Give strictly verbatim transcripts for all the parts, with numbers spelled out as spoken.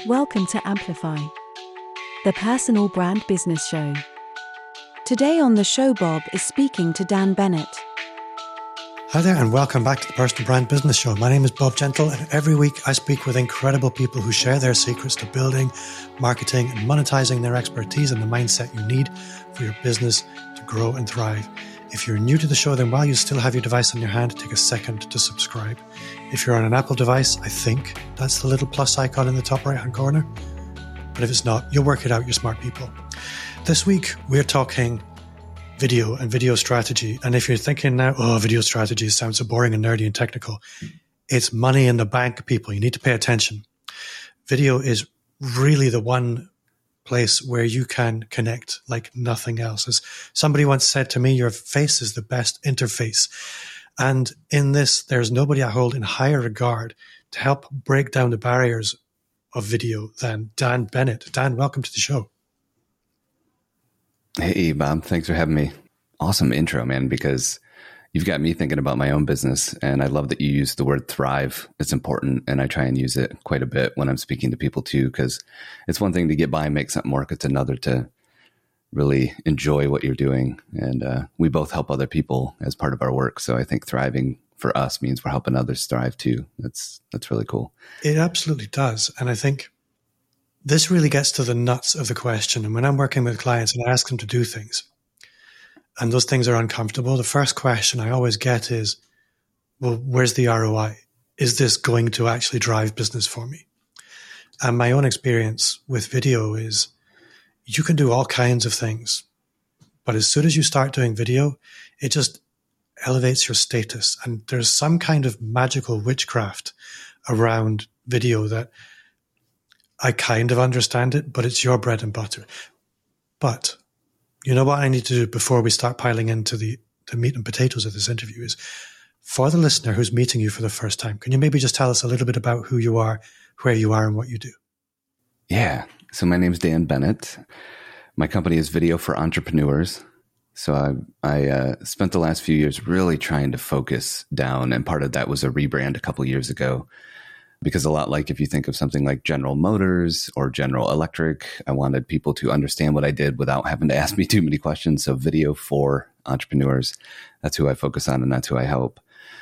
Welcome to Amplify, the personal brand business show. Today on the show, Bob is speaking to Dan Bennett. Hi there, and welcome back to the Personal Brand Business Show. My name is Bob Gentle, and every week I speak with incredible people who share their secrets to building, marketing, and monetizing their expertise and the mindset you need for your business to grow and thrive. If you're new to the show, then while you still have your device in your hand, take a second to subscribe. If you're on an Apple device, I think that's the little plus icon in the top right-hand corner. But if it's not, you'll work it out, you're smart people. This week, we're talking video and video strategy. And if you're thinking now, oh, video strategy sounds so boring and nerdy and technical, it's money in the bank, people. You need to pay attention. Video is really the one place where you can connect like nothing else. As somebody once said to me, your face is the best interface. And in this, there's nobody I hold in higher regard to help break down the barriers of video than Dan Bennett. Dan, welcome to the show. Hey, Bob. Thanks for having me. Awesome intro, man, because you've got me thinking about my own business. And I love that you use the word thrive. It's important. And I try and use it quite a bit when I'm speaking to people too, because it's one thing to get by and make something work. It's another to really enjoy what you're doing. And uh, we both help other people as part of our work. So I think thriving for us means we're helping others thrive too. That's, that's really cool. It absolutely does. And I think this really gets to the nuts of the question. And when I'm working with clients and I ask them to do things, and those things are uncomfortable, the first question I always get is, well, where's the R O I? Is this going to actually drive business for me? And my own experience with video is you can do all kinds of things, but as soon as you start doing video, it just elevates your status. And there's some kind of magical witchcraft around video that I kind of understand it, but it's your bread and butter. But you know what I need to do before we start piling into the, the meat and potatoes of this interview is, for the listener who's meeting you for the first time, can you maybe just tell us a little bit about who you are, where you are, and what you do? Yeah. So my name is Dan Bennett. My company is Video for Entrepreneurs. So I, I uh, spent the last few years really trying to focus down, and part of that was a rebrand a couple years ago. Because a lot like if you think of something like General Motors or General Electric, I wanted people to understand what I did without having to ask me too many questions. So Video for Entrepreneurs, that's who I focus on and that's who I help.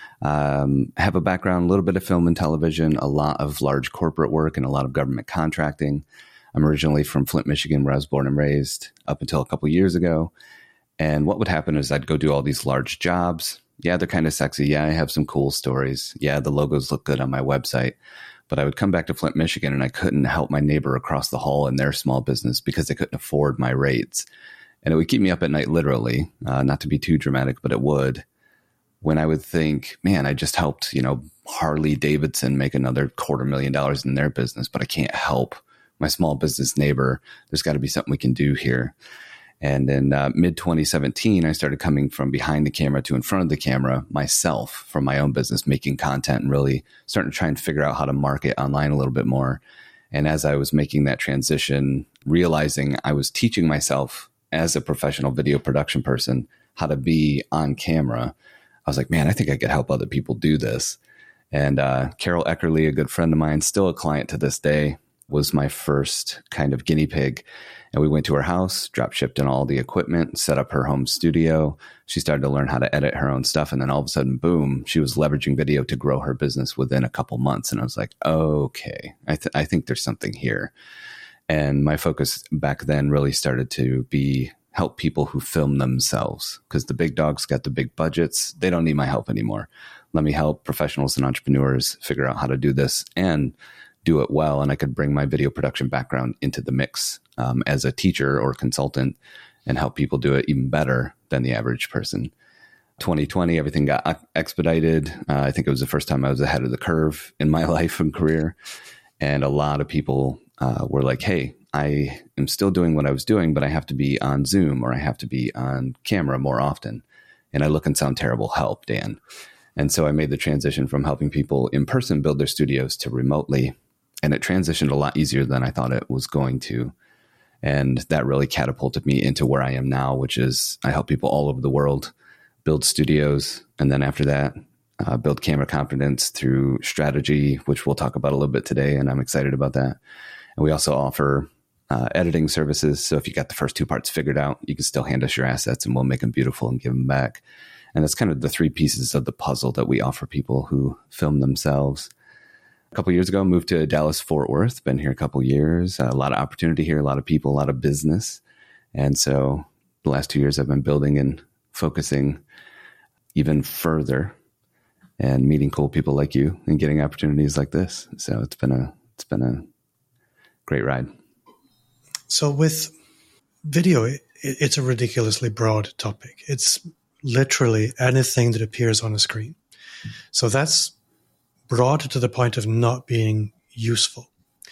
Um, I have a background, a little bit of film and television, a lot of large corporate work and a lot of government contracting. I'm originally from Flint, Michigan, where I was born and raised up until a couple years ago. And what would happen is I'd go do all these large jobs. Yeah, they're kind of sexy. Yeah, I have some cool stories. Yeah, the logos look good on my website. But I would come back to Flint, Michigan, and I couldn't help my neighbor across the hall in their small business because they couldn't afford my rates. And it would keep me up at night, literally, uh, not to be too dramatic, but it would. When I would think, man, I just helped, you know, Harley Davidson make another quarter million dollars in their business, but I can't help my small business neighbor. There's got to be something we can do here. And in uh, mid twenty seventeen, I started coming from behind the camera to in front of the camera myself from my own business, making content and really starting to try and figure out how to market online a little bit more. And as I was making that transition, realizing I was teaching myself as a professional video production person how to be on camera, I was like, man, I think I could help other people do this. And uh, Carol Eckerly, a good friend of mine, still a client to this day, was my first kind of guinea pig. And we went to her house, drop shipped in all the equipment, set up her home studio. She started to learn how to edit her own stuff. And then all of a sudden, boom, she was leveraging video to grow her business within a couple months. And I was like, okay, I, th- I think there's something here. And my focus back then really started to be help people who film themselves, because the big dogs got the big budgets. They don't need my help anymore. Let me help professionals and entrepreneurs figure out how to do this and do it well. And I could bring my video production background into the mix um, as a teacher or consultant and help people do it even better than the average person. twenty twenty, everything got expedited. Uh, I think it was the first time I was ahead of the curve in my life and career. And a lot of people uh, were like, hey, I am still doing what I was doing, but I have to be on Zoom or I have to be on camera more often. And I look and sound terrible. Help, Dan. And so I made the transition from helping people in person build their studios to remotely. And it transitioned a lot easier than I thought it was going to. And that really catapulted me into where I am now, which is I help people all over the world build studios. And then after that, uh, build camera confidence through strategy, which we'll talk about a little bit today. And I'm excited about that. And we also offer uh, editing services. So if you got the first two parts figured out, you can still hand us your assets and we'll make them beautiful and give them back. And that's kind of the three pieces of the puzzle that we offer people who film themselves. A couple of years ago, moved to Dallas, Fort Worth, been here a couple of years, a lot of opportunity here, a lot of people, a lot of business. And so the last two years I've been building and focusing even further and meeting cool people like you and getting opportunities like this. So it's been a, it's been a great ride. So with video, it, it's a ridiculously broad topic. It's literally anything that appears on a screen. So that's broad to the point of not being useful.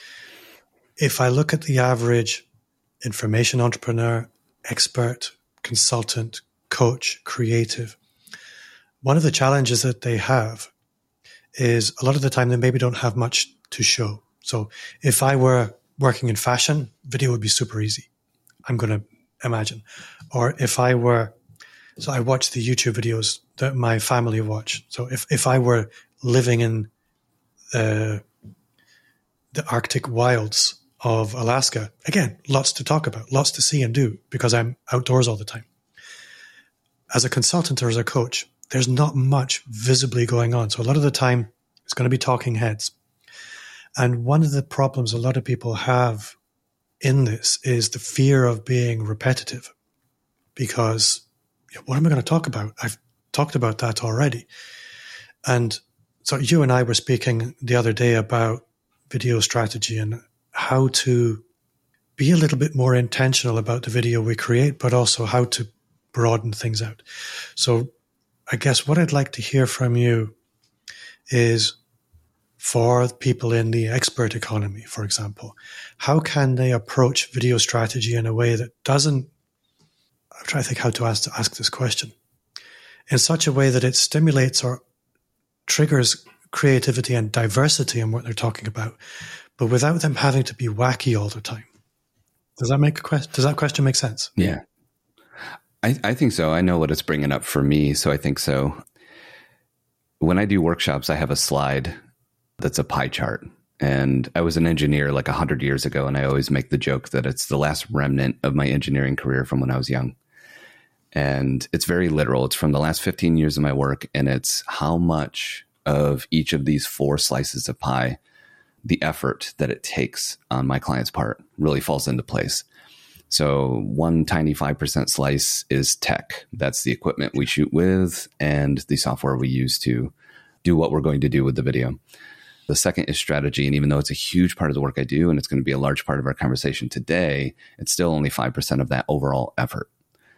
If I look at the average information entrepreneur, expert, consultant, coach, creative, one of the challenges that they have is a lot of the time they maybe don't have much to show. So if I were working in fashion, video would be super easy, I'm going to imagine. Or if I were So I watch the YouTube videos that my family watch. So if, if I were living in uh, the Arctic wilds of Alaska, again, lots to talk about, lots to see and do because I'm outdoors all the time. As a consultant or as a coach, there's not much visibly going on. So a lot of the time it's going to be talking heads. And one of the problems a lot of people have in this is the fear of being repetitive because what am I going to talk about? I've talked about that already. And so you and I were speaking the other day about video strategy and how to be a little bit more intentional about the video we create, but also how to broaden things out. So I guess what I'd like to hear from you is for people in the expert economy, for example, how can they approach video strategy in a way that doesn't I'm trying to think how to ask, to ask this question in such a way that it stimulates or triggers creativity and diversity in what they're talking about, but without them having to be wacky all the time. Does that make a question? Does that question make sense? Yeah, I, I think so. I know what it's bringing up for me. So I think so. When I do workshops, I have a slide that's a pie chart. And I was an engineer like a hundred years ago. And I always make the joke that it's the last remnant of my engineering career from when I was young. And it's very literal. It's from the last fifteen years of my work. And it's how much of each of these four slices of pie, the effort that it takes on my client's part really falls into place. So one tiny five percent slice is tech. That's the equipment we shoot with and the software we use to do what we're going to do with the video. The second is strategy. And even though it's a huge part of the work I do, and it's going to be a large part of our conversation today, it's still only five percent of that overall effort.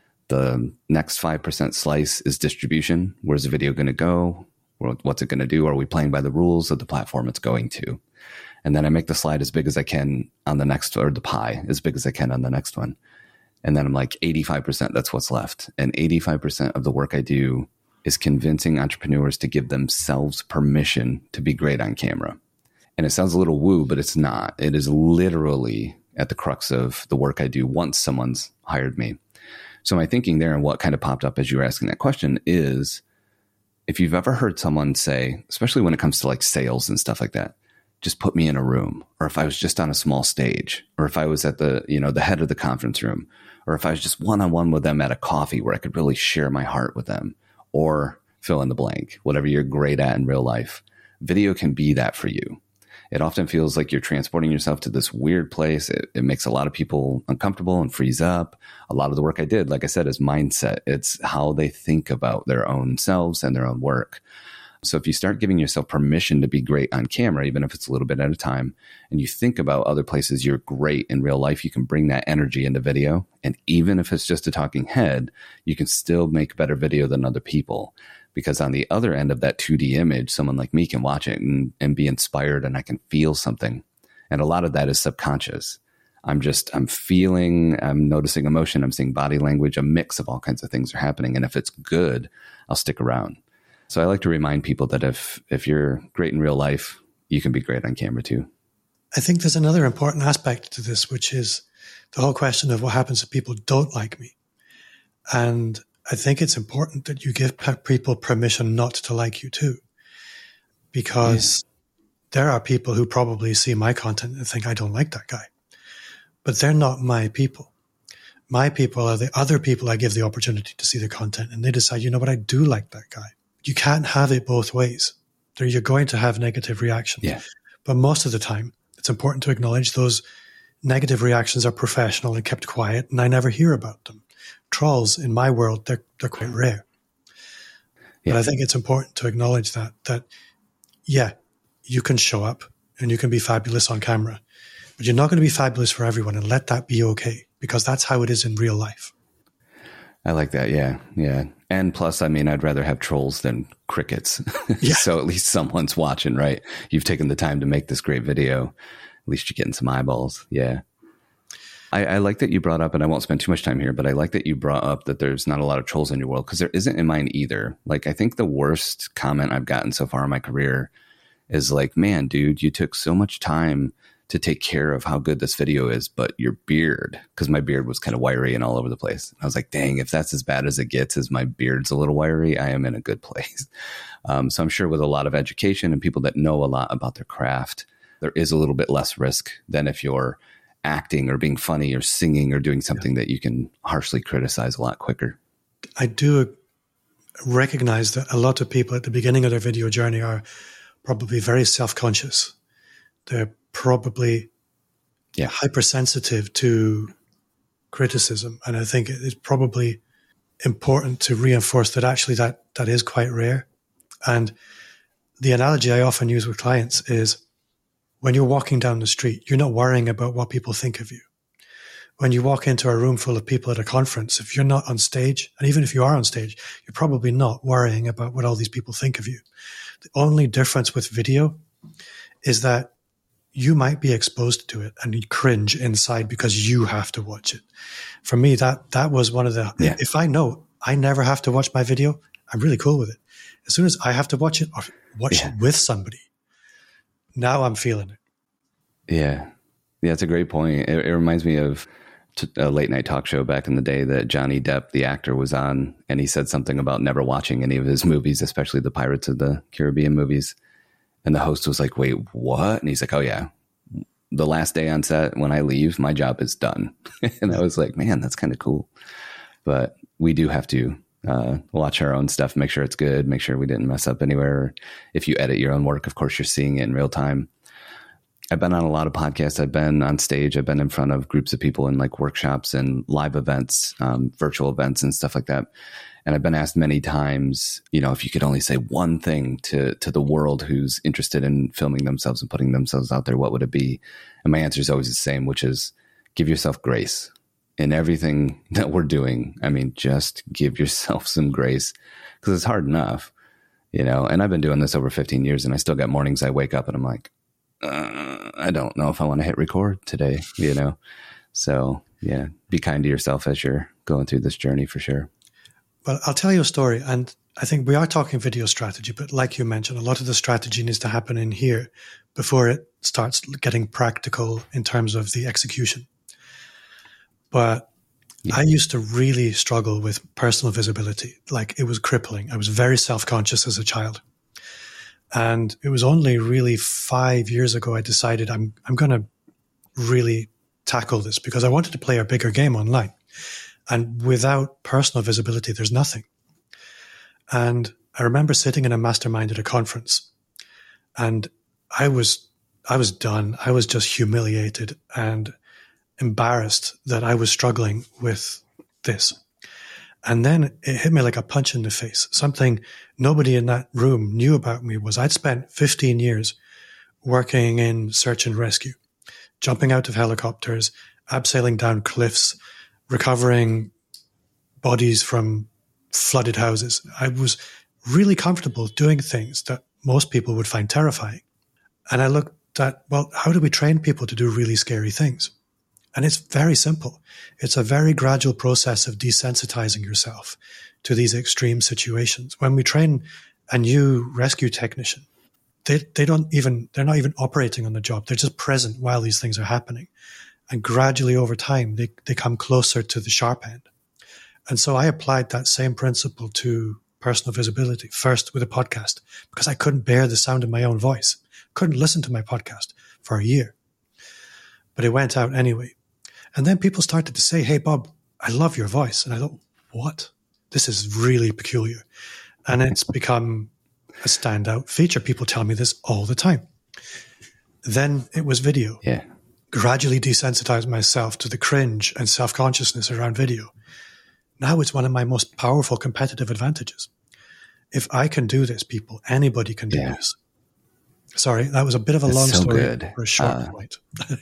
The next five percent slice is distribution. Where's the video going to go? What's it going to do? Are we playing by the rules of the platform it's going to? And then I make the slide as big as I can on the next, or the pie as big as I can on the next one. And then I'm like eighty-five percent, that's what's left. And eighty-five percent of the work I do is convincing entrepreneurs to give themselves permission to be great on camera. And it sounds a little woo, but it's not. It is literally at the crux of the work I do once someone's hired me. So my thinking there and what kind of popped up as you were asking that question is, if you've ever heard someone say, especially when it comes to like sales and stuff like that, just put me in a room, or if I was just on a small stage, or if I was at the, you know, the head of the conference room, or if I was just one-on-one with them at a coffee where I could really share my heart with them, or fill in the blank, whatever you're great at in real life, video can be that for you. It often feels like you're transporting yourself to this weird place. It, it makes a lot of people uncomfortable and freeze up. A lot of the work I did, like I said, is mindset. It's how they think about their own selves and their own work. So if you start giving yourself permission to be great on camera, even if it's a little bit at a time, and you think about other places you're great in real life, you can bring that energy into video. And even if it's just a talking head, you can still make better video than other people. Because on the other end of that two D image, someone like me can watch it and, and be inspired, and I can feel something. And a lot of that is subconscious. I'm just, I'm feeling, I'm noticing emotion, I'm seeing body language, a mix of all kinds of things are happening. And if it's good, I'll stick around. So I like to remind people that if if you're great in real life, you can be great on camera too. I think there's another important aspect to this, which is the whole question of what happens if people don't like me. And I think it's important that you give people permission not to like you too, because there are people who probably see my content and think, I don't like that guy. But they're not my people. My people are the other people I give the opportunity to see the content, and they decide, you know what, I do like that guy. You can't have it both ways. There, you're going to have negative reactions. Yeah. But most of the time, it's important to acknowledge those negative reactions are professional and kept quiet, and I never hear about them. Trolls, in my world, they're they're quite rare. Yeah. But I think it's important to acknowledge that, that, yeah, you can show up and you can be fabulous on camera, but you're not going to be fabulous for everyone, and let that be okay, because that's how it is in real life. I like that. Yeah. Yeah. And plus, I mean, I'd rather have trolls than crickets. Yeah. So at least someone's watching, right? You've taken the time to make this great video. At least you're getting some eyeballs. Yeah. I, I like that you brought up, and I won't spend too much time here, but I like that you brought up that there's not a lot of trolls in your world, because there isn't in mine either. Like, I think the worst comment I've gotten so far in my career is like, man, dude, you took so much time to take care of how good this video is, but your beard, because my beard was kind of wiry and all over the place. I was like, dang, if that's as bad as it gets, as my beard's a little wiry, I am in a good place. Um, so I'm sure with a lot of education and people that know a lot about their craft, there is a little bit less risk than if you're acting or being funny or singing or doing something yeah. that you can harshly criticize a lot quicker. I do recognize that a lot of people at the beginning of their video journey are probably very self-conscious. They're probably yeah. hypersensitive to criticism. And I think it's probably important to reinforce that actually that, that is quite rare. And the analogy I often use with clients is when you're walking down the street, you're not worrying about what people think of you. When you walk into a room full of people at a conference, if you're not on stage, and even if you are on stage, you're probably not worrying about what all these people think of you. The only difference with video is that you might be exposed to it and you cringe inside because you have to watch it. For me, that that was one of the, yeah. if I know I never have to watch my video, I'm really cool with it. As soon as I have to watch it or watch yeah. it with somebody, now I'm feeling it. Yeah. Yeah, it's a great point. It, it reminds me of a late night talk show back in the day that Johnny Depp, the actor, was on, and he said something about never watching any of his movies, especially the Pirates of the Caribbean movies. And the host was like, wait, what? And he's like, oh, yeah. The last day on set, when I leave, my job is done. And I was like, man, that's kind of cool. But we do have to uh, watch our own stuff, make sure it's good, make sure we didn't mess up anywhere. If you edit your own work, of course, you're seeing it in real time. I've been on a lot of podcasts. I've been on stage. I've been in front of groups of people in like workshops and live events, um, virtual events and stuff like that. And I've been asked many times, you know, if you could only say one thing to to the world who's interested in filming themselves and putting themselves out there, what would it be? And my answer is always the same, which is give yourself grace in everything that we're doing. I mean, just give yourself some grace, because it's hard enough, you know. And I've been doing this over fifteen years, and I still got mornings I wake up and I'm like, uh, I don't know if I want to hit record today, you know. So, yeah, be kind to yourself as you're going through this journey for sure. Well, I'll tell you a story, and I think we are talking video strategy, but like you mentioned, a lot of the strategy needs to happen in here before it starts getting practical in terms of the execution. But yeah. I used to really struggle with personal visibility. Like, it was crippling. I was very self-conscious as a child. And it was only really five years ago I decided I'm I'm going to really tackle this, because I wanted to play a bigger game online. And without personal visibility, there's nothing. And I remember sitting in a mastermind at a conference, and I was, I was done. I was just humiliated and embarrassed that I was struggling with this. And then it hit me like a punch in the face. Something nobody in that room knew about me was I'd spent fifteen years working in search and rescue, jumping out of helicopters, abseiling down cliffs, recovering bodies from flooded houses. I was really comfortable doing things that most people would find terrifying. And I looked at, well, how do we train people to do really scary things? And it's very simple. It's a very gradual process of desensitizing yourself to these extreme situations. When we train a new rescue technician, they, they don't even, they're not even operating on the job. They're just present while these things are happening. And gradually over time, they, they come closer to the sharp end. And so I applied that same principle to personal visibility, first with a podcast, because I couldn't bear the sound of my own voice. couldn't listen to my podcast for a year. But it went out anyway. And then people started to say, hey, Bob, I love your voice. And I thought, what? This is really peculiar. And it's become a standout feature. People tell me this all the time. Then it was video. Yeah. Gradually desensitized myself to the cringe and self-consciousness around video. Now it's one of my most powerful competitive advantages. If I can do this, people, anybody can do yeah. this. Sorry, that was a bit of a That's long so story good. for a short uh, point.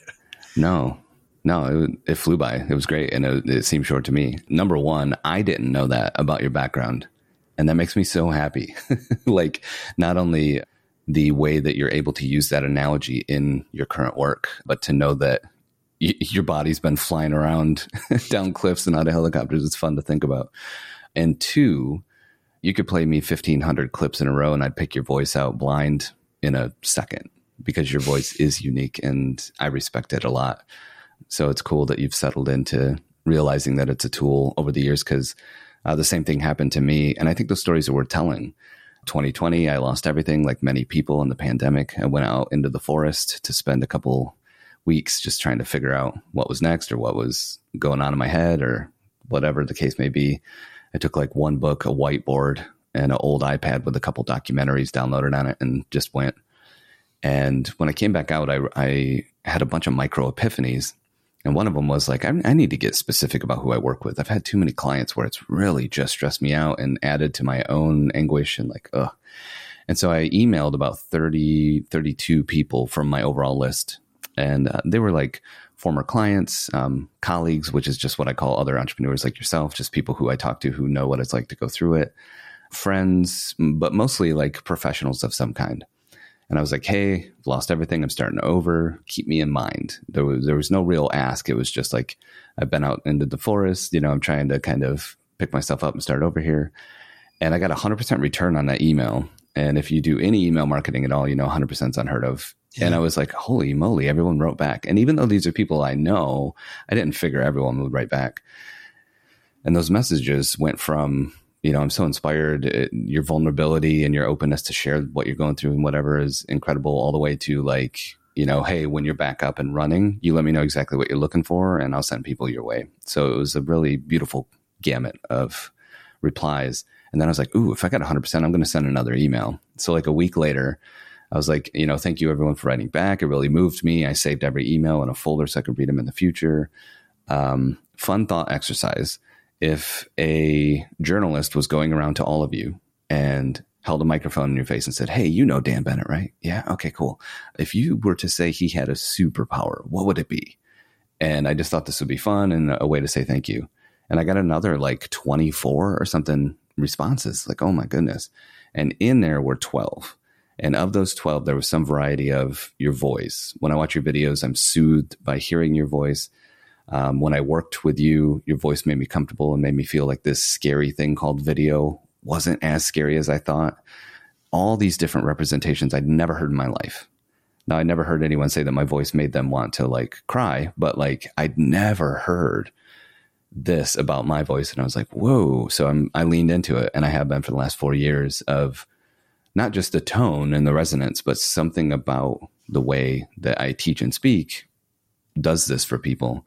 No, no, it, it flew by. It was great. And it, it seemed short to me. Number one, I didn't know that about your background. And that makes me so happy. Like, not only the way that you're able to use that analogy in your current work, but to know that y- your body's been flying around down cliffs and out of helicopters. It's fun to think about. And two, you could play me fifteen hundred clips in a row and I'd pick your voice out blind in a second, because your voice is unique and I respect it a lot. So it's cool that you've settled into realizing that it's a tool over the years, because uh, the same thing happened to me. And I think those stories are worth telling. twenty twenty, I lost everything like many people in the pandemic. I went out into the forest to spend a couple weeks just trying to figure out what was next or what was going on in my head or whatever the case may be. I took like one book, a whiteboard, and an old iPad with a couple documentaries downloaded on it and just went. And when I came back out, I, I had a bunch of micro epiphanies. And one of them was like, I, I need to get specific about who I work with. I've had too many clients where it's really just stressed me out and added to my own anguish and like, ugh. And so I emailed about thirty, thirty-two people from my overall list. And uh, they were like former clients, um, colleagues, which is just what I call other entrepreneurs like yourself, just people who I talk to who know what it's like to go through it, friends, but mostly like professionals of some kind. And I was like, hey, I've lost everything. I'm starting over. Keep me in mind. There was there was no real ask. It was just like, I've been out into the forest. You know, I'm trying to kind of pick myself up and start over here. And I got a one hundred percent return on that email. And if you do any email marketing at all, you know, one hundred percent is unheard of. Yeah. And I was like, holy moly, everyone wrote back. And even though these are people I know, I didn't figure everyone would write back. And those messages went from, you know, I'm so inspired. It, your vulnerability and your openness to share what you're going through and whatever is incredible, all the way to like, you know, hey, when you're back up and running, you let me know exactly what you're looking for and I'll send people your way. So it was a really beautiful gamut of replies. And then I was like, ooh, if I got one hundred percent, I'm going to send another email. So like a week later, I was like, you know, thank you everyone for writing back. It really moved me. I saved every email in a folder so I could read them in the future. Um, fun thought exercise. If a journalist was going around to all of you and held a microphone in your face and said, hey, you know Dan Bennett, right? Yeah. Okay, cool. If you were to say he had a superpower, what would it be? And I just thought this would be fun and a way to say thank you. And I got another like twenty-four or something responses, like, oh my goodness. And in there were twelve. And of those twelve, there was some variety of your voice. When I watch your videos, I'm soothed by hearing your voice. Um, when I worked with you, your voice made me comfortable and made me feel like this scary thing called video wasn't as scary as I thought. All these different representations I'd never heard in my life. Now, I never heard anyone say that my voice made them want to like cry, but like I'd never heard this about my voice. And I was like, whoa. So I'm, I leaned into it, and I have been for the last four years of not just the tone and the resonance, but something about the way that I teach and speak does this for people.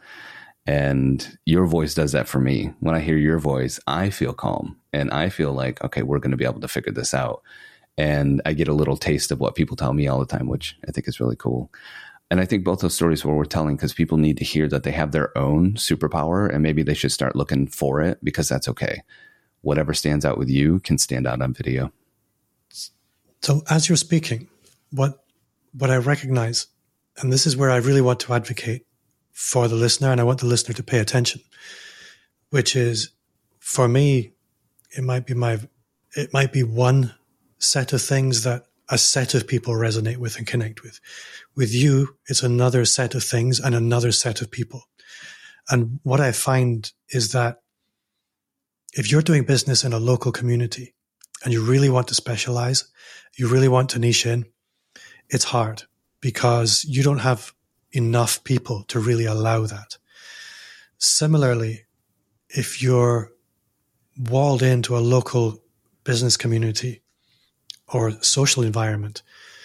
And your voice does that for me. When I hear your voice, I feel calm and I feel like, okay, we're going to be able to figure this out. And I get a little taste of what people tell me all the time, which I think is really cool. And I think both those stories were worth telling because people need to hear that they have their own superpower, and maybe they should start looking for it, because that's okay. Whatever stands out with you can stand out on video. So as you're speaking, what what I recognize, and this is where I really want to advocate for the listener, and I want the listener to pay attention, which is, for me, it might be my, it might be one set of things that a set of people resonate with and connect with. With you, it's another set of things and another set of people. And what I find is that if you're doing business in a local community and you really want to specialize, you really want to niche in, it's hard because you don't have enough people to really allow that. Similarly, if you're walled into a local business community or social environment,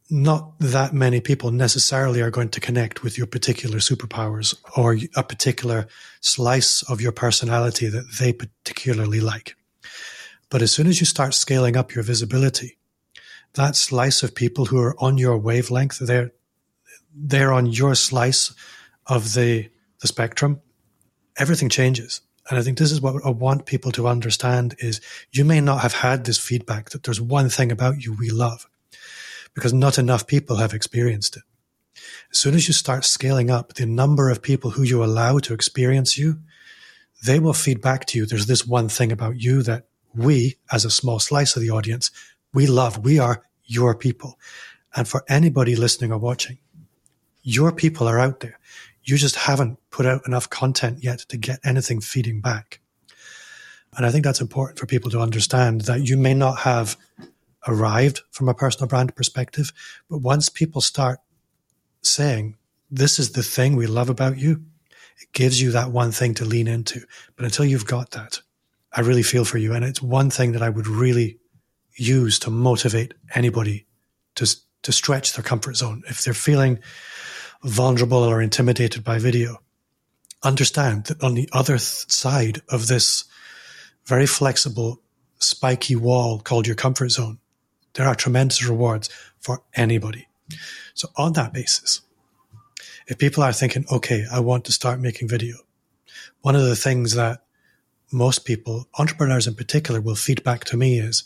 not that many people necessarily are going to connect with your particular superpowers or a particular slice of your personality that they particularly like. But as soon as you start scaling up your visibility, that slice of people who are on your wavelength, they're, they're on your slice of the, the spectrum, everything changes. And I think this is what I want people to understand is you may not have had this feedback that there's one thing about you we love, because not enough people have experienced it. As soon as you start scaling up the number of people who you allow to experience you, they will feed back to you. There's this one thing about you that we, as a small slice of the audience, we love. We are your people. And for anybody listening or watching, your people are out there. You just haven't put out enough content yet to get anything feeding back. And I think that's important for people to understand that you may not have arrived from a personal brand perspective, but once people start saying, this is the thing we love about you, it gives you that one thing to lean into. But until you've got that, I really feel for you. And it's one thing that I would really use to motivate anybody to, to stretch their comfort zone. If they're feeling vulnerable or intimidated by video, understand that on the other th- side of this very flexible, spiky wall called your comfort zone, there are tremendous rewards for anybody. So on that basis, if people are thinking, okay, I want to start making video, one of the things that most people, entrepreneurs in particular, will feed back to me is,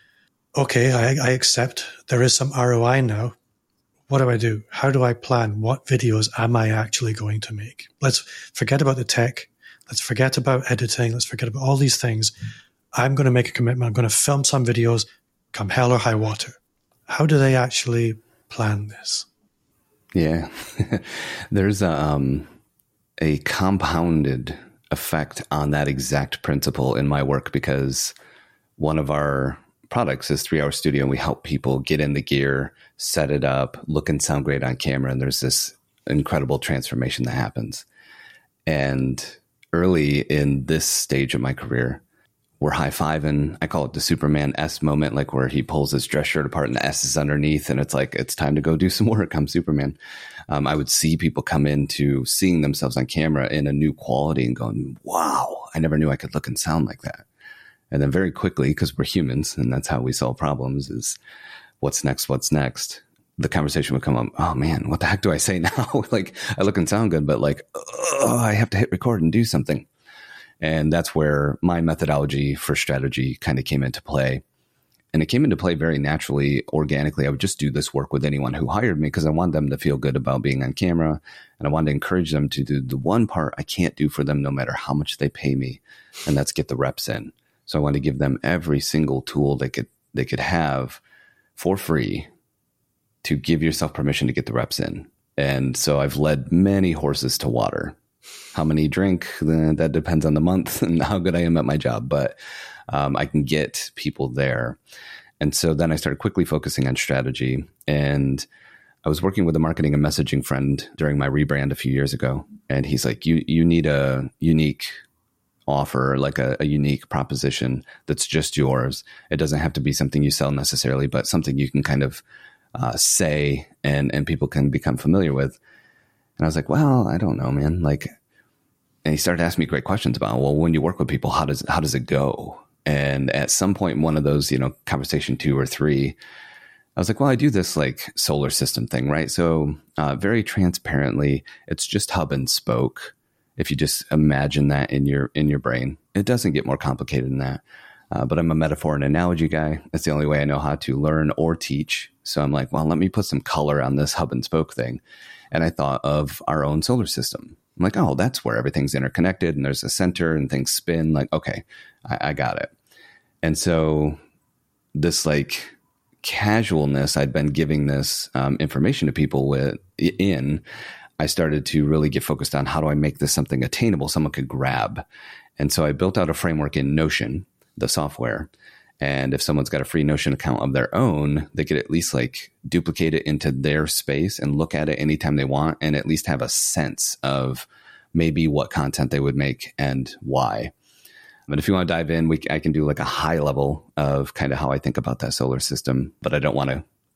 okay, I, I accept there is some R O I now. What do I do? How do I plan? What videos am I actually going to make? Let's forget about the tech. Let's forget about editing. Let's forget about all these things. I'm going to make a commitment. I'm going to film some videos, come hell or high water. How do they actually plan this? Yeah, there's a, um, a compounded effect on that exact principle in my work, because one of our products is Three Hour Studio, and we help people get in the gear, set it up, look and sound great on camera, and there's this incredible transformation that happens. And early in this stage of my career, we're high-fiving. I call it the Superman S moment, like where he pulls his dress shirt apart and the S is underneath, and it's like, it's time to go do some work. I'm Superman. Um, I would see people come into seeing themselves on camera in a new quality and going, wow, I never knew I could look and sound like that. And then very quickly, because we're humans and that's how we solve problems, is what's next, what's next? The conversation would come up, oh man, what the heck do I say now? Like, I look and sound good, but like, oh, I have to hit record and do something. And that's where my methodology for strategy kind of came into play. And it came into play very naturally, organically. I would just do this work with anyone who hired me because I wanted them to feel good about being on camera. And I wanted to encourage them to do the one part I can't do for them no matter how much they pay me. And that's get the reps in. So I wanted to give them every single tool they could they could have for free to give yourself permission to get the reps in. And so I've led many horses to water. How many drink, that depends on the month and how good I am at my job. But um, I can get people there. And so then I started quickly focusing on strategy. And I was working with a marketing and messaging friend during my rebrand a few years ago. And he's like, you you need a unique offer, like a, a unique proposition that's just yours. It doesn't have to be something you sell necessarily, but something you can kind of uh, say and, and people can become familiar with. And I was like, well, I don't know, man. Like, and he started asking me great questions about, well, when you work with people, how does, how does it go? And at some point in one of those, you know, conversation two or three, I was like, well, I do this like solar system thing, right? So uh, very transparently, it's just hub and spoke. If you just imagine that in your, in your brain, it doesn't get more complicated than that. Uh, but I'm a metaphor and analogy guy. That's the only way I know how to learn or teach. So I'm like, well, let me put some color on this hub and spoke thing. And I thought of our own solar system. I'm like, oh, that's where everything's interconnected and there's a center and things spin. Like, okay, I, I got it. And so this like casualness I'd been giving this um, information to people with in, I started to really get focused on how do I make this something attainable, someone could grab. And so I built out a framework in Notion, the software. And if someone's got a free Notion account of their own, they could at least like duplicate it into their space and look at it anytime they want and at least have a sense of maybe what content they would make and why. But if you want to dive in, we I can do like a high level of kind of how I think about that solar system, but I don't want to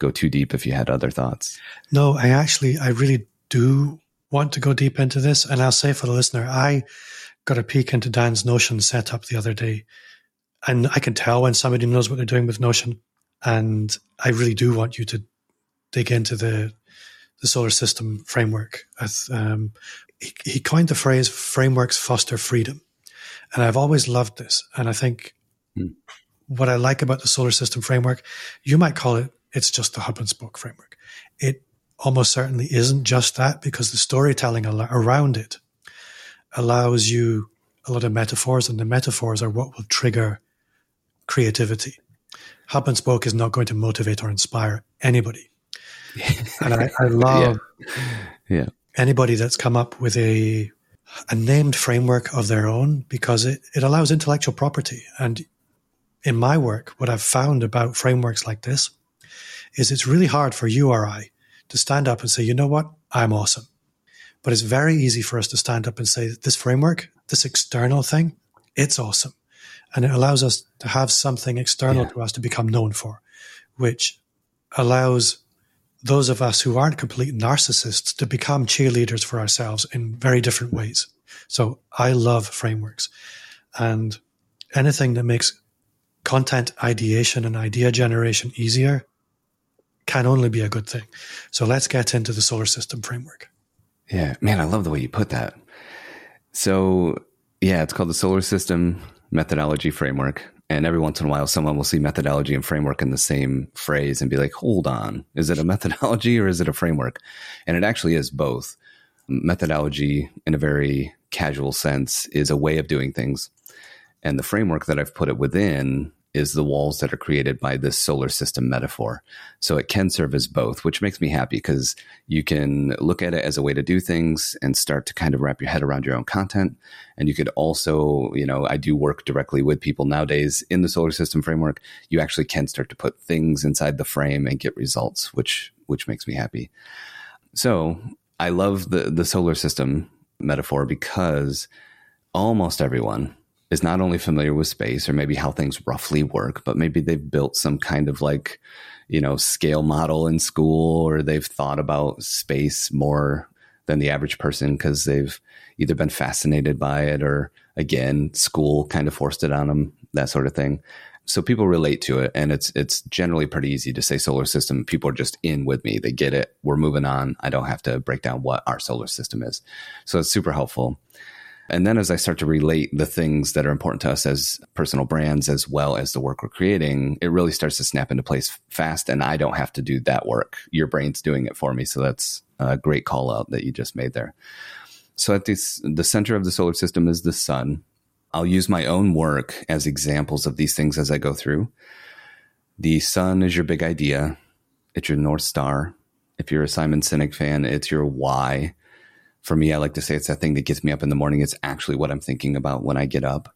go too deep if you had other thoughts. No, I actually, I really do want to go deep into this. And I'll say for the listener, I got a peek into Dan's Notion setup the other day. And I can tell when somebody knows what they're doing with Notion. And I really do want you to dig into the the solar system framework. As, um, he, he coined the phrase, frameworks foster freedom. And I've always loved this. And I think hmm. what I like about the solar system framework, you might call it, it's just the hub and spoke framework. It almost certainly isn't just that, because the storytelling al- around it allows you a lot of metaphors, and the metaphors are what will trigger creativity. Hub and spoke is not going to motivate or inspire anybody. And I, I love yeah. yeah. anybody that's come up with a a named framework of their own, because it, it allows intellectual property. And in my work, what I've found about frameworks like this is it's really hard for you or I to stand up and say, you know what, I'm awesome. But it's very easy for us to stand up and say, this framework, this external thing, it's awesome. And it allows us to have something external yeah. to us to become known for, which allows those of us who aren't complete narcissists to become cheerleaders for ourselves in very different ways. So I love frameworks, and anything that makes content ideation and idea generation easier can only be a good thing. So let's get into the solar system framework. Yeah, man, I love the way you put that. So yeah, it's called the Solar System Methodology Framework. And every once in a while, someone will see methodology and framework in the same phrase and be like, hold on, is it a methodology or is it a framework? And it actually is both. Methodology, in a very casual sense, is a way of doing things. And the framework that I've put it within is the walls that are created by this solar system metaphor. So it can serve as both, which makes me happy, because you can look at it as a way to do things and start to kind of wrap your head around your own content. And you could also, you know, I do work directly with people nowadays in the solar system framework. You actually can start to put things inside the frame and get results, which which makes me happy. So I love the the solar system metaphor because almost everyone is not only familiar with space, or maybe how things roughly work, but maybe they've built some kind of like, you know, scale model in school, or they've thought about space more than the average person because they've either been fascinated by it, or again, school kind of forced it on them, that sort of thing. So people relate to it, and it's it's generally pretty easy to say solar system. People are just in with me. They get it. We're moving on. I don't have to break down what our solar system is. So it's super helpful. And then as I start to relate the things that are important to us as personal brands, as well as the work we're creating, it really starts to snap into place fast. And I don't have to do that work. Your brain's doing it for me. So that's a great call out that you just made there. So at this, the center of the solar system is the sun. I'll use my own work as examples of these things as I go through. The sun is your big idea. It's your North Star. If you're a Simon Sinek fan, it's your why. For me, I like to say it's that thing that gets me up in the morning. It's actually what I'm thinking about when I get up.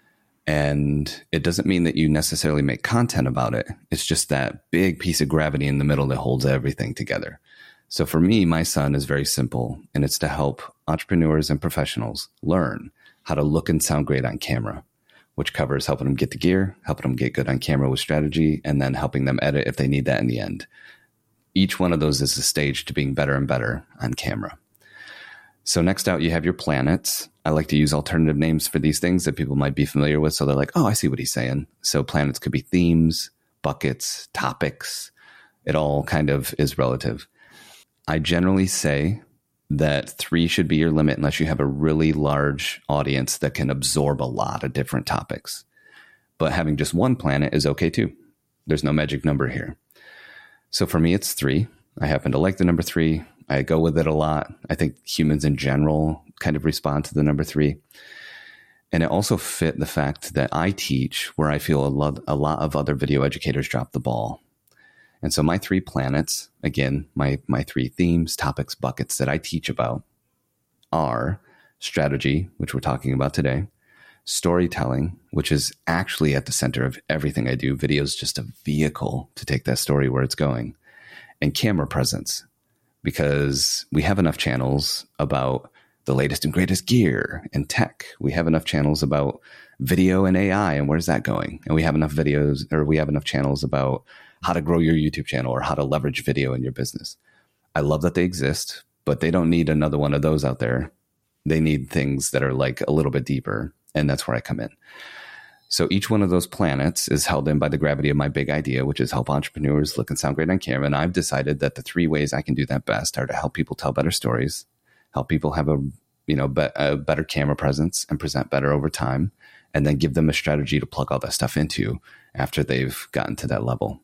And it doesn't mean that you necessarily make content about it. It's just that big piece of gravity in the middle that holds everything together. So for me, my sun is very simple, and it's to help entrepreneurs and professionals learn how to look and sound great on camera, which covers helping them get the gear, helping them get good on camera with strategy, and then helping them edit if they need that in the end. Each one of those is a stage to being better and better on camera. So next out, you have your planets. I like to use alternative names for these things that people might be familiar with. So they're like, oh, I see what he's saying. So planets could be themes, buckets, topics. It all kind of is relative. I generally say that three should be your limit unless you have a really large audience that can absorb a lot of different topics. But having just one planet is okay too. There's no magic number here. So for me, it's three. I happen to like the number three. I go with it a lot. I think humans in general kind of respond to the number three. And it also fit the fact that I teach where I feel a lot, a lot of other video educators drop the ball. And so my three planets, again, my, my three themes, topics, buckets that I teach about are strategy, which we're talking about today, storytelling, which is actually at the center of everything I do. Video is just a vehicle to take that story where it's going, and camera presence, because we have enough channels about the latest and greatest gear and tech. We have enough channels about video and A I and where's that going? And we have enough videos, or we have enough channels about how to grow your YouTube channel or how to leverage video in your business. I love that they exist, but they don't need another one of those out there. They need things that are like a little bit deeper. And that's where I come in. So each one of those planets is held in by the gravity of my big idea, which is help entrepreneurs look and sound great on camera. And I've decided that the three ways I can do that best are to help people tell better stories, help people have a, you know, be, a better camera presence and present better over time, and then give them a strategy to plug all that stuff into after they've gotten to that level.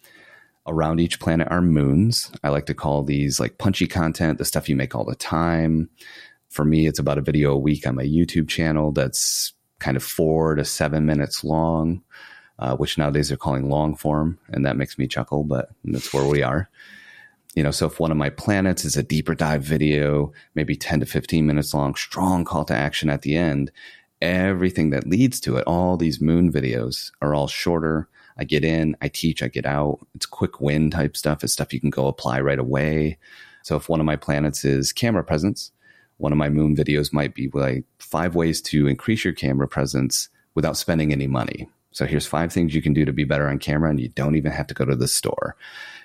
Around each planet are moons. I like to call these like punchy content, the stuff you make all the time. For me, it's about a video a week on my YouTube channel that's kind of four to seven minutes long, uh, which nowadays they're calling long form. And that makes me chuckle, but that's where we are. You know, so if one of my planets is a deeper dive video, maybe ten to fifteen minutes long, strong call to action at the end, everything that leads to it, all these moon videos are all shorter. I get in, I teach, I get out. It's quick win type stuff. It's stuff you can go apply right away. So if one of my planets is camera presence, one of my moon videos might be like five ways to increase your camera presence without spending any money. So here's five things you can do to be better on camera, and you don't even have to go to the store.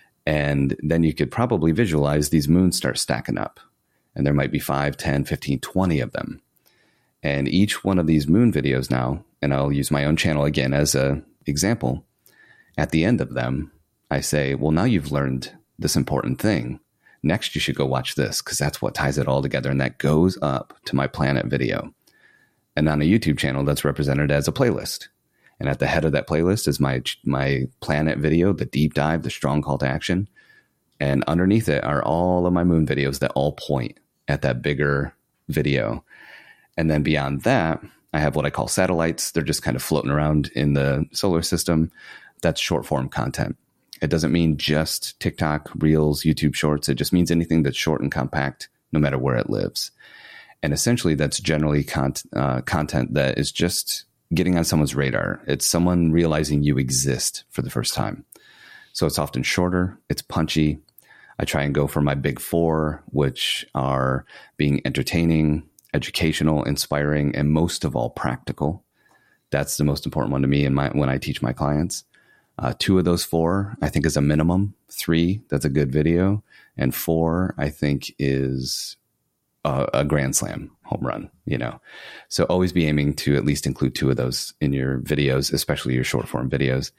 And then you could probably visualize these moons start stacking up. And there might be five, ten, fifteen, twenty of them. And each one of these moon videos now, and I'll use my own channel again as an example, at the end of them, I say, well, now you've learned this important thing. Next, you should go watch this, because that's what ties it all together. And that goes up to my planet video. And on a YouTube channel, that's represented as a playlist. And at the head of that playlist is my my planet video, the deep dive, the strong call to action. And underneath it are all of my moon videos that all point at that bigger video. And then beyond that, I have what I call satellites. They're just kind of floating around in the solar system. That's short form content. It doesn't mean just TikTok, Reels, YouTube Shorts. It just means anything that's short and compact, no matter where it lives. And essentially, that's generally con- uh, content that is just getting on someone's radar. It's someone realizing you exist for the first time. So it's often shorter. It's punchy. I try and go for my big four, which are being entertaining, educational, inspiring, and most of all, practical. That's the most important one to me in my, when I teach my clients. Uh, two of those four, I think, is a minimum. Three, that's a good video. And four, I think, is a, a grand slam, home run, you know. So always be aiming to at least include two of those in your videos, especially your short form videos.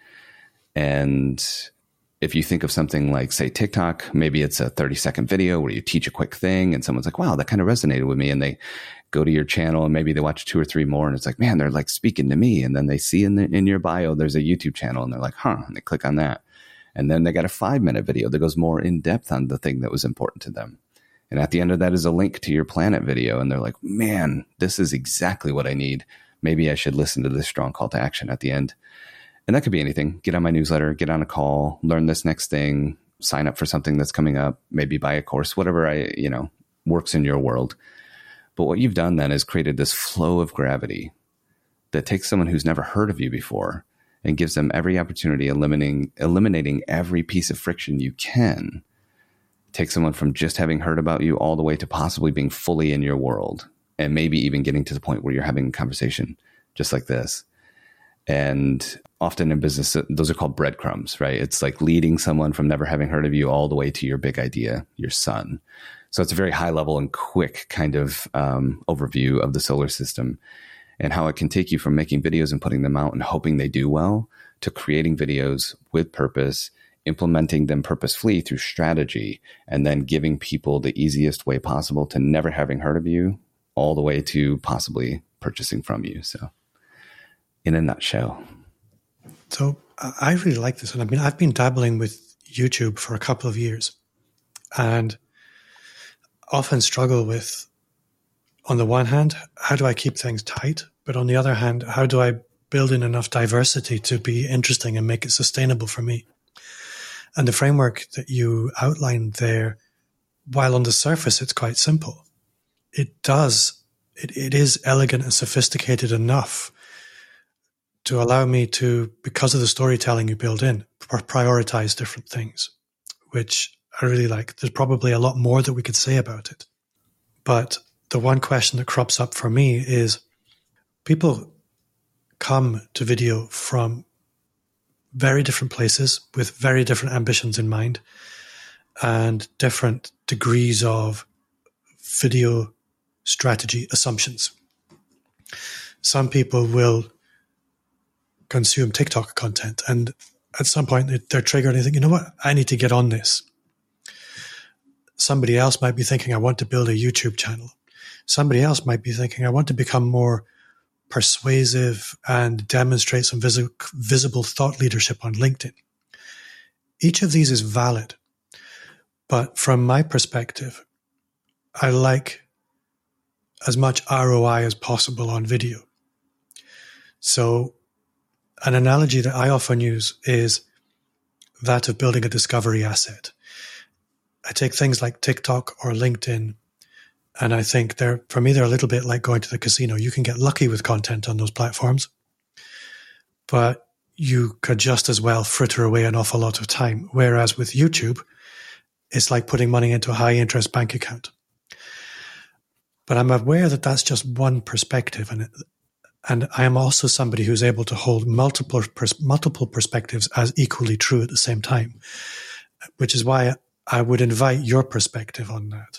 And if you think of something like, say, TikTok, maybe it's a thirty second video where you teach a quick thing and someone's like, wow, that kind of resonated with me. And they go to your channel and maybe they watch two or three more and it's like, man, they're like speaking to me. And then they see in the, in your bio, there's a YouTube channel and they're like, huh, and they click on that. And then they got a five minute video that goes more in depth on the thing that was important to them. And at the end of that is a link to your planet video. And they're like, man, this is exactly what I need. Maybe I should listen to this strong call to action at the end. And that could be anything. Get on my newsletter, get on a call, learn this next thing, sign up for something that's coming up, maybe buy a course, whatever I, you know, works in your world. But what you've done then is created this flow of gravity that takes someone who's never heard of you before and gives them every opportunity, eliminating, eliminating every piece of friction you can. Take someone from just having heard about you all the way to possibly being fully in your world, and maybe even getting to the point where you're having a conversation just like this. And often in business, those are called breadcrumbs, right? It's like leading someone from never having heard of you all the way to your big idea, your son. So it's a very high level and quick kind of um, overview of the solar system and how it can take you from making videos and putting them out and hoping they do well to creating videos with purpose, implementing them purposefully through strategy, and then giving people the easiest way possible to never having heard of you all the way to possibly purchasing from you. So in a nutshell. So I really like this. And I mean, I've been dabbling with YouTube for a couple of years and often struggle with, on the one hand, how do I keep things tight? But on the other hand, how do I build in enough diversity to be interesting and make it sustainable for me? And the framework that you outlined there, while on the surface it's quite simple, it does, it, it is elegant and sophisticated enough to allow me to, because of the storytelling you build in, prioritize different things, which I really like. There's probably a lot more that we could say about it. But the one question that crops up for me is people come to video from very different places with very different ambitions in mind and different degrees of video strategy assumptions. Some people will consume TikTok content and at some point they're triggered and they think, you know what, I need to get on this. Somebody else might be thinking, I want to build a YouTube channel. Somebody else might be thinking, I want to become more persuasive and demonstrate some vis- visible thought leadership on LinkedIn. Each of these is valid. But from my perspective, I like as much R O I as possible on video. So an analogy that I often use is that of building a discovery asset. I take things like TikTok or LinkedIn, and I think they're, for me, they're a little bit like going to the casino. You can get lucky with content on those platforms, but you could just as well fritter away an awful lot of time. Whereas with YouTube, it's like putting money into a high interest bank account. But I'm aware that that's just one perspective. And, and I am also somebody who's able to hold multiple, pers- multiple perspectives as equally true at the same time, which is why I would invite your perspective on that.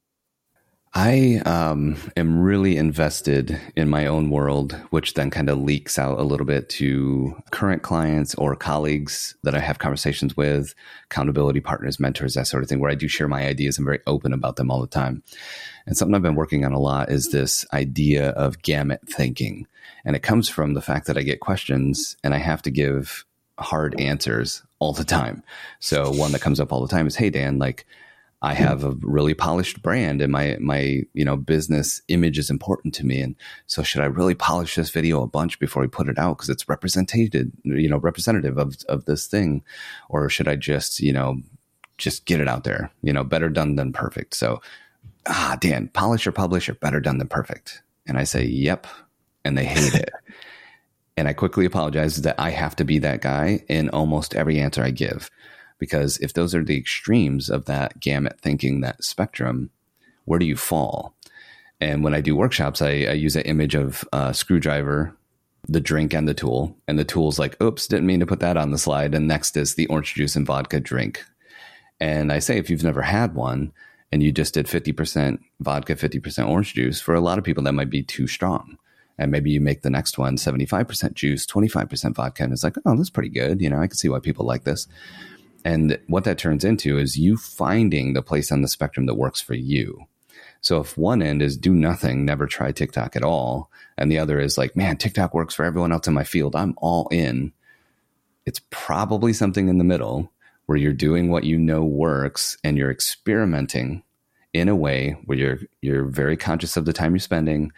I um, am really invested in my own world, which then kind of leaks out a little bit to current clients or colleagues that I have conversations with, accountability partners, mentors, that sort of thing, where I do share my ideas. I'm very open about them all the time. And something I've been working on a lot is this idea of gamut thinking. And it comes from the fact that I get questions and I have to give hard answers all the time. So one that comes up all the time is, hey, Dan, like, I have a really polished brand and my, my, you know, business image is important to me. And so should I really polish this video a bunch before we put it out? Cause it's represented, you know, representative of, of this thing. Or should I just, you know, just get it out there, you know, better done than perfect. So, ah, Dan, polish or publish or better done than perfect. And I say, yep. And they hate it. And I quickly apologize that I have to be that guy in almost every answer I give. Because if those are the extremes of that gamut thinking, that spectrum, where do you fall? And when I do workshops, I, I use an image of a screwdriver, the drink, and the tool. And the tool's like, oops, didn't mean to put that on the slide. And next is the orange juice and vodka drink. And I say, if you've never had one and you just did fifty percent vodka, fifty percent orange juice, for a lot of people, that might be too strong. And maybe you make the next one seventy-five percent juice, twenty-five percent vodka. And it's like, oh, that's pretty good. You know, I can see why people like this. And what that turns into is you finding the place on the spectrum that works for you. So if one end is do nothing, never try TikTok at all, and the other is like, man, TikTok works for everyone else in my field, I'm all in. It's probably something in the middle where you're doing what you know works and you're experimenting in a way where you're you're very conscious of the time you're spending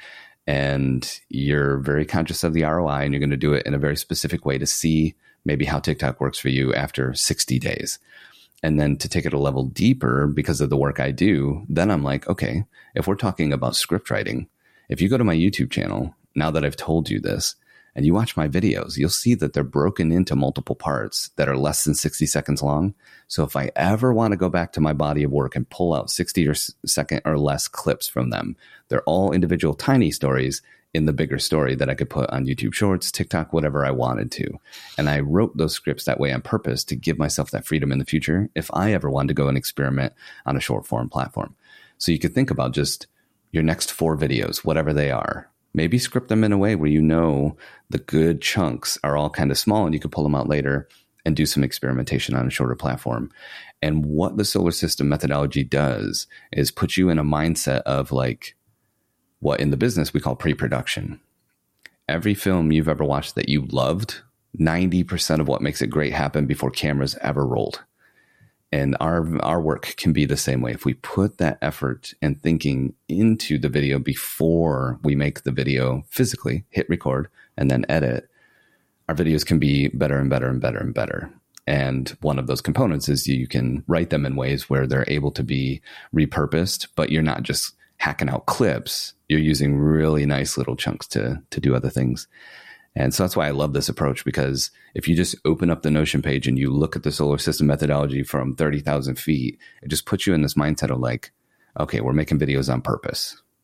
and you're very conscious of the R O I, and you're going to do it in a very specific way to see maybe how TikTok works for you after sixty days. And then to take it a level deeper because of the work I do, then I'm like, okay, if we're talking about script writing, if you go to my YouTube channel, now that I've told you this, and you watch my videos, you'll see that they're broken into multiple parts that are less than sixty seconds long. So if I ever want to go back to my body of work and pull out sixty or second or less clips from them, they're all individual tiny stories in the bigger story that I could put on YouTube Shorts, TikTok, whatever I wanted to. And I wrote those scripts that way on purpose to give myself that freedom in the future if I ever wanted to go and experiment on a short form platform. So you could think about just your next four videos, whatever they are. Maybe script them in a way where you know the good chunks are all kind of small and you could pull them out later and do some experimentation on a shorter platform. And what the solar system methodology does is put you in a mindset of like, what in the business we call pre-production. Every film you've ever watched that you loved, ninety percent of what makes it great happened before cameras ever rolled. And our our work can be the same way. If we put that effort and thinking into the video before we make the video physically, hit record, and then edit, our videos can be better and better and better and better. And one of those components is you can write them in ways where they're able to be repurposed, but you're not just hacking out clips. You're using really nice little chunks to to do other things. And so that's why I love this approach, because if you just open up the Notion page and you look at the solar system methodology from thirty thousand feet, it just puts you in this mindset of like, okay, we're making videos on purpose.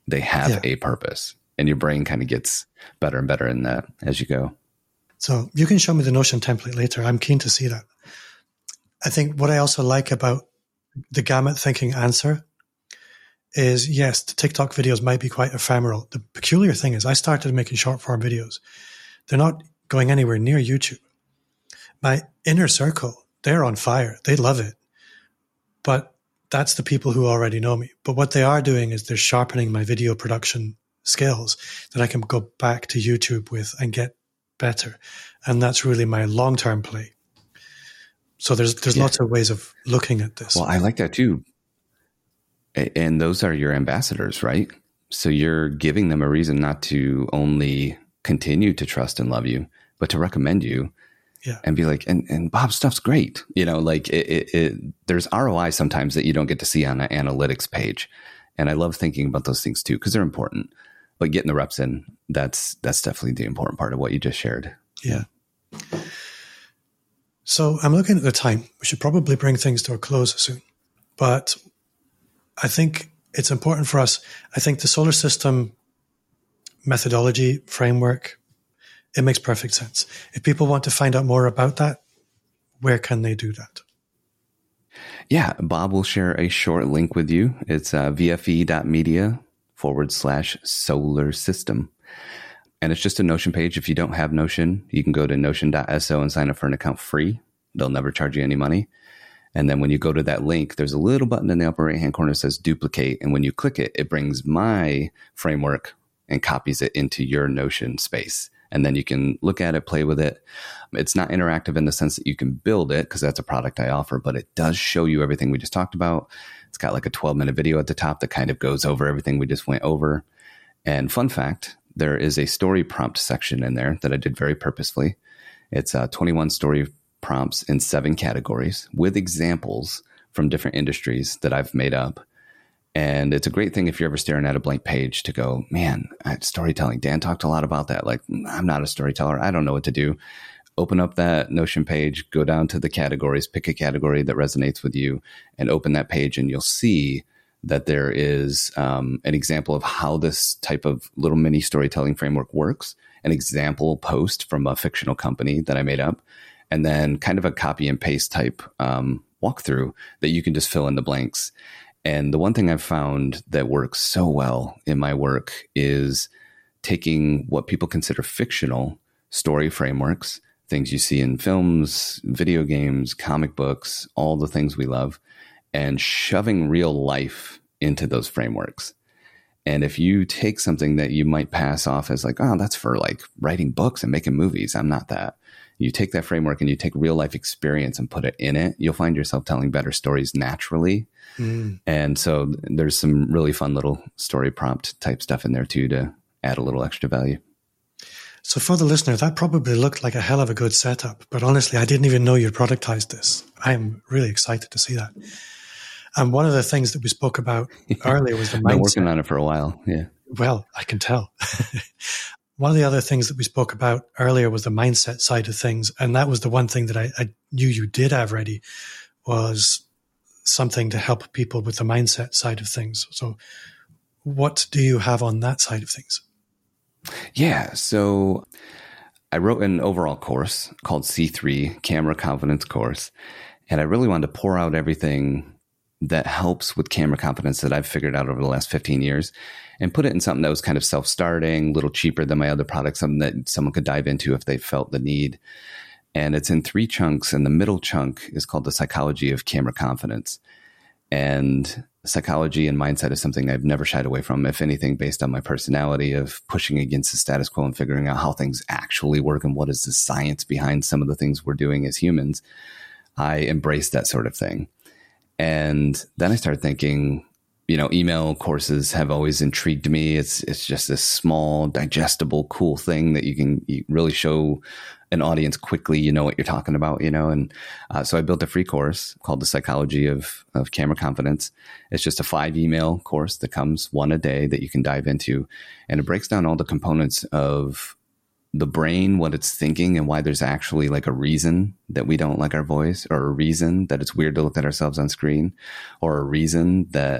They have Yeah. a purpose, and your brain kind of gets better and better in that as you go. So you can show me the Notion template later. I'm keen to see that. I think what I also like about the gamut thinking answer is, yes, the TikTok videos might be quite ephemeral. The peculiar thing is I started making short form videos. They're not going anywhere near YouTube. My inner circle, they're on fire. They love it. But that's the people who already know me. But what they are doing is they're sharpening my video production skills that I can go back to YouTube with and get better. And that's really my long-term play. So there's there's yeah. lots of ways of looking at this. Well, I like that too. And those are your ambassadors, right? So you're giving them a reason not to only continue to trust and love you, but to recommend you. Yeah. And be like, and, and Bob's stuff's great. You know, like it, it, it, there's R O I sometimes that you don't get to see on an analytics page. And I love thinking about those things too, because they're important. But getting the reps in, that's that's definitely the important part of what you just shared. Yeah. So I'm looking at the time. We should probably bring things to a close soon. But I think it's important for us. I think the solar system methodology framework, it makes perfect sense. If people want to find out more about that, where can they do that? Yeah, Bob will share a short link with you. It's uh, vfe.media forward slash solar system. And it's just a Notion page. If you don't have Notion, you can go to notion dot so and sign up for an account free. They'll never charge you any money. And then when you go to that link, there's a little button in the upper right-hand corner that says duplicate. And when you click it, it brings my framework and copies it into your Notion space. And then you can look at it, play with it. It's not interactive in the sense that you can build it, because that's a product I offer, but it does show you everything we just talked about. It's got like a twelve minute video at the top that kind of goes over everything we just went over. And fun fact, there is a story prompt section in there that I did very purposefully. It's uh, twenty-one story prompts in seven categories with examples from different industries that I've made up. And it's a great thing if you're ever staring at a blank page to go, man, storytelling. Dan talked a lot about that. Like, I'm not a storyteller. I don't know what to do. Open up that Notion page, go down to the categories, pick a category that resonates with you, and open that page, and you'll see that there is um, an example of how this type of little mini storytelling framework works, an example post from a fictional company that I made up, and then kind of a copy and paste type um, walkthrough that you can just fill in the blanks. And the one thing I've found that works so well in my work is taking what people consider fictional story frameworks, things you see in films, video games, comic books, all the things we love, and shoving real life into those frameworks. And if you take something that you might pass off as like, oh, that's for like writing books and making movies, I'm not that. You take that framework and you take real life experience and put it in it, you'll find yourself telling better stories naturally. Mm. And so there's some really fun little story prompt type stuff in there too to add a little extra value. So for the listener, that probably looked like a hell of a good setup, but honestly, I didn't even know you'd productized this. I'm really excited to see that. And one of the things that we spoke about earlier was the mindset. Been working on it for a while. Yeah. Well, I can tell. One of the other things that we spoke about earlier was the mindset side of things. And that was the one thing that I, I knew you did have ready, was something to help people with the mindset side of things. So what do you have on that side of things? Yeah. So I wrote an overall course called C three, Camera Confidence Course. And I really wanted to pour out everything that helps with camera confidence that I've figured out over the last fifteen years and put it in something that was kind of self-starting, a little cheaper than my other products, something that someone could dive into if they felt the need. And it's in three chunks. And the middle chunk is called the psychology of camera confidence. And psychology and mindset is something I've never shied away from, if anything, based on my personality of pushing against the status quo and figuring out how things actually work and what is the science behind some of the things we're doing as humans. I embrace that sort of thing. And then I started thinking, you know, email courses have always intrigued me. It's it's just this small, digestible, cool thing that you can you really show an audience quickly, you know what you're talking about, you know. And uh, so I built a free course called The Psychology of, of Camera Confidence. It's just a five email course that comes one a day that you can dive into. And it breaks down all the components of the brain, what it's thinking, and why there's actually like a reason that we don't like our voice, or a reason that it's weird to look at ourselves on screen, or a reason that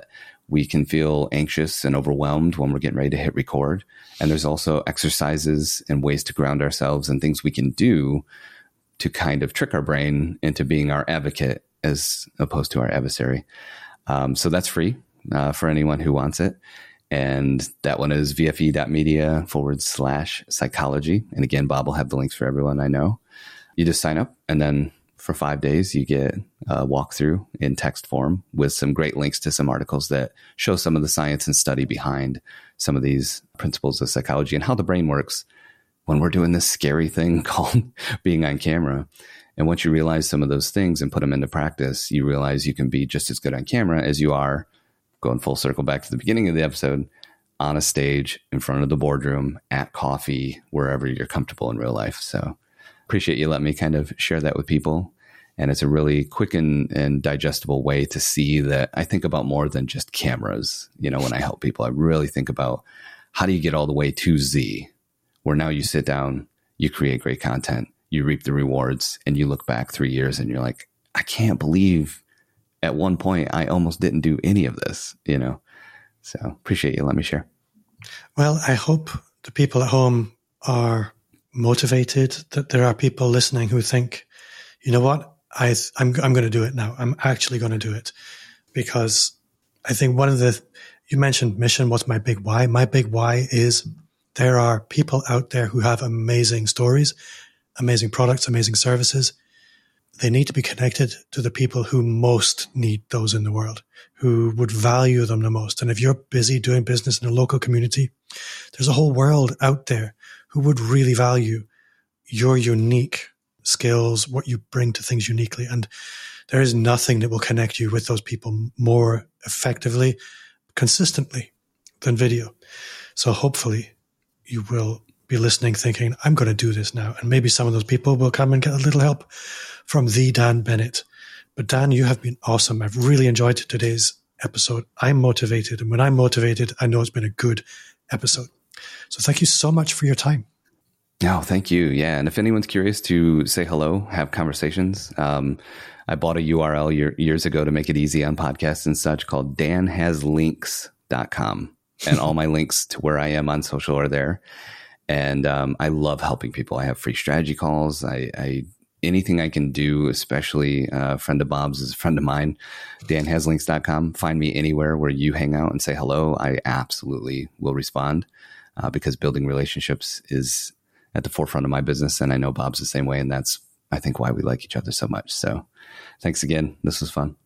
We can feel anxious and overwhelmed when we're getting ready to hit record. And there's also exercises and ways to ground ourselves and things we can do to kind of trick our brain into being our advocate as opposed to our adversary. Um, so that's free uh, for anyone who wants it. And that one is vfe.media forward slash psychology. And again, Bob will have the links for everyone I know. You just sign up, and then for five days, you get a walkthrough in text form with some great links to some articles that show some of the science and study behind some of these principles of psychology and how the brain works when we're doing this scary thing called being on camera. And once you realize some of those things and put them into practice, you realize you can be just as good on camera as you are, going full circle back to the beginning of the episode, on a stage, in front of the boardroom, at coffee, wherever you're comfortable in real life. So appreciate you letting me kind of share that with people. And it's a really quick and, and digestible way to see that I think about more than just cameras. You know, when I help people, I really think about how do you get all the way to Z, where now you sit down, you create great content, you reap the rewards, and you look back three years and you're like, I can't believe at one point I almost didn't do any of this, you know? So appreciate you letting me share. Well, I hope the people at home are motivated, that there are people listening who think, you know what, I, I'm, I'm going to do it now. I'm actually going to do it, because I think one of the, you mentioned mission. What's my big why? My big why is there are people out there who have amazing stories, amazing products, amazing services. They need to be connected to the people who most need those in the world, who would value them the most. And if you're busy doing business in a local community, there's a whole world out there who would really value your unique skills, what you bring to things uniquely. And there is nothing that will connect you with those people more effectively, consistently than video. So hopefully you will be listening thinking, I'm going to do this now. And maybe some of those people will come and get a little help from the Dan Bennett. But Dan, you have been awesome. I've really enjoyed today's episode. I'm motivated. And when I'm motivated, I know it's been a good episode. So thank you so much for your time. No, thank you. Yeah. And if anyone's curious to say hello, have conversations, um, I bought a U R L year, years ago to make it easy on podcasts and such called dan has links dot com. And all my links to where I am on social are there. And um, I love helping people. I have free strategy calls. I, I anything I can do, especially uh, a friend of Bob's is a friend of mine, dan has links dot com. Find me anywhere where you hang out and say hello. I absolutely will respond uh, because building relationships is at the forefront of my business. And I know Bob's the same way. And that's, I think, why we like each other so much. So thanks again. This was fun.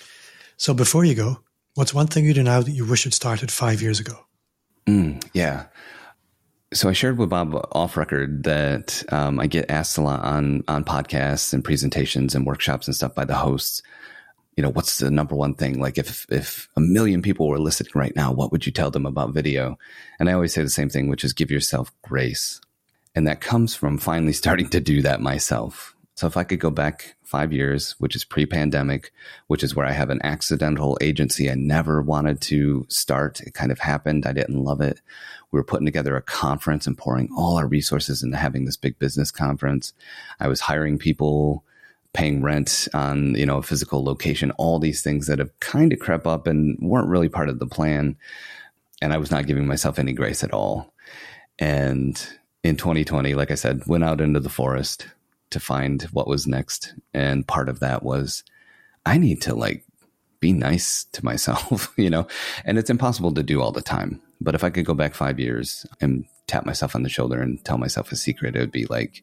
So before you go, what's one thing you do now that you wish had started five years ago? Mm, yeah. So I shared with Bob off record that um, I get asked a lot on, on podcasts and presentations and workshops and stuff by the hosts. You know, what's the number one thing? Like if, if a million people were listening right now, what would you tell them about video? And I always say the same thing, which is give yourself grace. And that comes from finally starting to do that myself. So if I could go back five years, which is pre-pandemic, which is where I have an accidental agency I never wanted to start. It kind of happened. I didn't love it. We were putting together a conference and pouring all our resources into having this big business conference. I was hiring people, paying rent on, you know, a physical location, all these things that have kind of crept up and weren't really part of the plan. And I was not giving myself any grace at all. And in twenty twenty, like I said, went out into the forest to find what was next. And part of that was I need to like be nice to myself, you know, and it's impossible to do all the time. But if I could go back five years and tap myself on the shoulder and tell myself a secret, it would be like,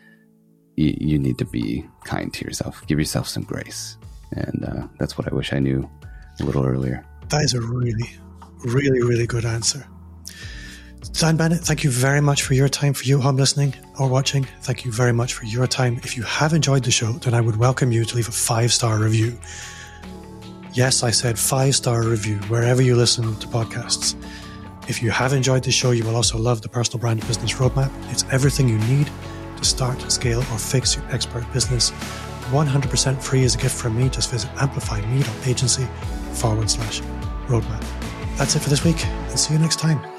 you, you need to be kind to yourself. Give yourself some grace. And uh, that's what I wish I knew a little earlier. That is a really, really, really good answer. Dan Bennett, thank you very much for your time. For you home listening or watching, thank you very much for your time. If you have enjoyed the show, then I would welcome you to leave a five-star review. Yes, I said five-star review wherever you listen to podcasts. If you have enjoyed the show, you will also love the Personal Brand Business Roadmap. It's everything you need to start, scale, or fix your expert business. one hundred percent free as a gift from me. Just visit amplifyme.agency forward slash roadmap. That's it for this week, and see you next time.